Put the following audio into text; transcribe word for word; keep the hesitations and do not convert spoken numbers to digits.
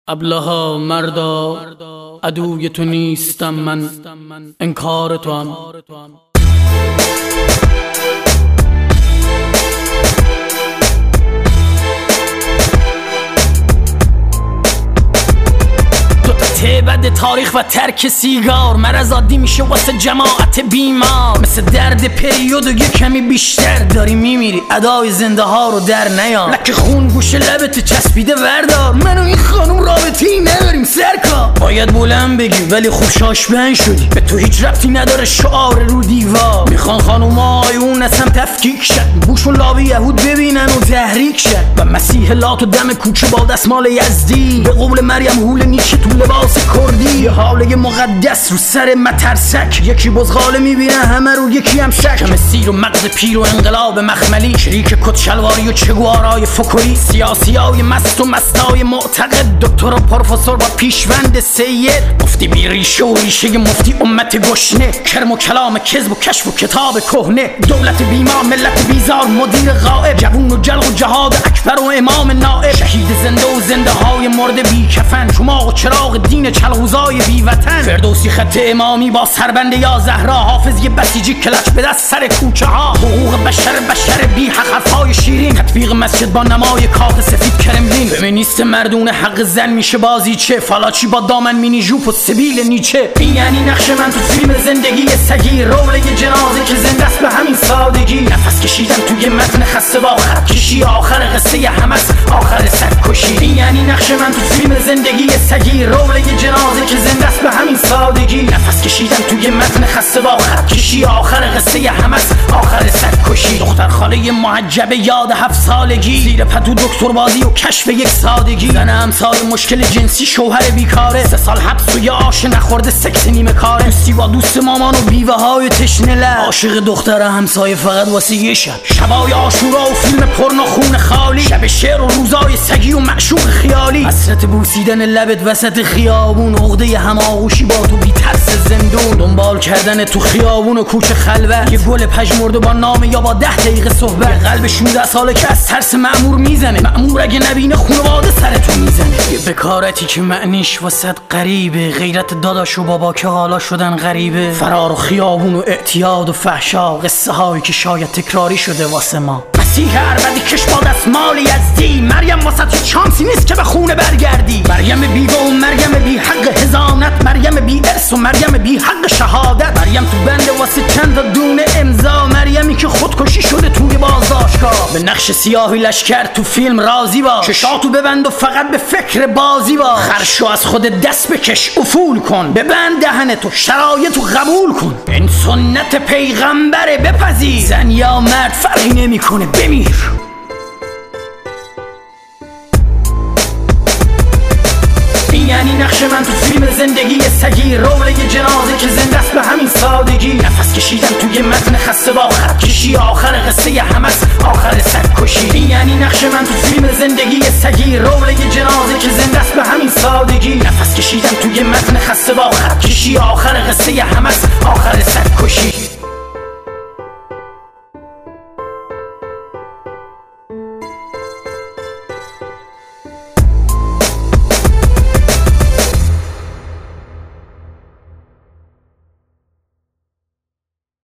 ابلها مردا عدوی تو نیستم من، انکار تو هم. بد تاریخ و ترک سیگار مرض عادی میشه واسه جماعت بیمار، مثل درد پریود و یه کمی بیشتر داری میمیری، ادای زنده ها رو در نیار. لکه خون گوشه لبت چسبیده وردار، من و این خانوم رابطه‌ای نداریم سرکار. باید بلند بگی ولی خوب شاشبن شدی، به تو هیچ ربطی نداره شعار رو دیوار. میخوان خانومای اون اصلا تفکیک شد، بوش و لابی یهود ببینن و تحریک شد، و مسیح لات و دم کوچه با دستمال یزدی به قول مریم هول نیچه تو لباس کردی. یه حاله مقدس رو سر مترسک، یکی بزغاله میبینه همه رو، یکی هم شک. کم سیر و مغز پیر و انقلاب مخملی، شریک کت شلواری و چگوارای فکری، سیاسی های مست و مستای معتقد، دکتر و پروفسور با پیشوند سید، مفتی بی ریشه و ریشه مفتی امت گشنه، کرم و کلام کذب و کشف و کتاب کهنه، دولت بیما ملت بیزار مدیر غائب، جوون و جلق و جهاد اکبر و امام نائب، شهید زنده و زنده های مرد بی کفن، چماق و چراغ دین چلغوزای بی وطن، فردوسی خط امامی با سربند یا زهرا، حافظ یه بسیجی کلچ به دست سر کوچه ها، حقوق بشر بشر بی حق حرفای شیرین، تطبیق مسجد با نمای کاخ سفید کرملین، فمینیست مردون حق زن میشه بازی چه، فالاچی با دامن مینی ژوپ و سبیل نیچه. این یعنی نقش من تو فیلم زندگی سگی، رول یه جنازه که زنده است به همین سادگی، نفس کشیدن توی متن خسته با خط کشی، آخر قصه همس آخر سگ‌کشی. این یعنی نقش من تو فیلم زندگی سگی، رول یه جنازه که زنده است به همین سادگی، نفس کشیدن توی متن خسته با خط کشی، آخر قصه همس آخر سگ‌کشی. دختر خاله محجبه یاد هفت سالگی، زیر پتو دکتر بازی و کشف یک سادگی، زن همسال مشکل جنسی شوهر بیکاره، سه سال حبس و یه آش نخورده سکس نیمه کاره، دوستی با دوست مامان و بیوه های تشنه لب، عاشق دختر همسایه فقط واسه یه شب، شبای عاشورا و فیلم پرنو خون خالی، شب شعر و روزای سگی و معشوق خیالی، حسرت بوسیدن لبت وسط خیابون، عقده هماغوشی با تو بی ترس زندون، دنبال کردن تو خیابون و کوچه خلوت، یه گل پژمرده با نام یا با ده دقیقه صحبت، یه قلب شونزده ساله که از ترس مأمور میزنه، مأمور اگه نبینه خونواده سر تو میزنه، یه بکارتی که معنیش واسط غریبه، غیرت داداش و بابا که حالا شدن غریبه، فرار و خیابون و اعتیاد و فحشا، قصه هایی که شاید تکراری شده واسه ما. مسیح اربدی کش با دستمال یزدی، مریم واسه تو چانسی نیست که به خونه برگردی، مریم بیوه و مریم بی حق هزانت، مریم بی ارث و مریم بی حق شهادت، مریم تو بنده واسه چند تا دونه امضا، مریمی که خودکشی شده توی بازداشتگاه، به نقش سیاهی لشکر تو فیلم راضی باش، چشاتو ببند و فقط به فکر بازی باش، خرشو از خود دست بکش افول کن، ببند دهنتو شرایطو قبول کن، این سنت پیغمبره بپذیر، زن یا مرد فرقی نمیکنه بمیر. یعنی نقش من تو فیلم زندگی سگی، رول یه جنازه که زنده است به همین سادگی، نفس کشیدن توی متن خسته با خط کشی، آخر قصه همس آخر سگ‌کشی. یعنی نقش من تو فیلم زندگی سگی، رول یه جنازه که زنده است به همین سادگی، نفس کشیدن توی متن خسته با خط کشی، آخر قصه همس آخر سگ‌کشی.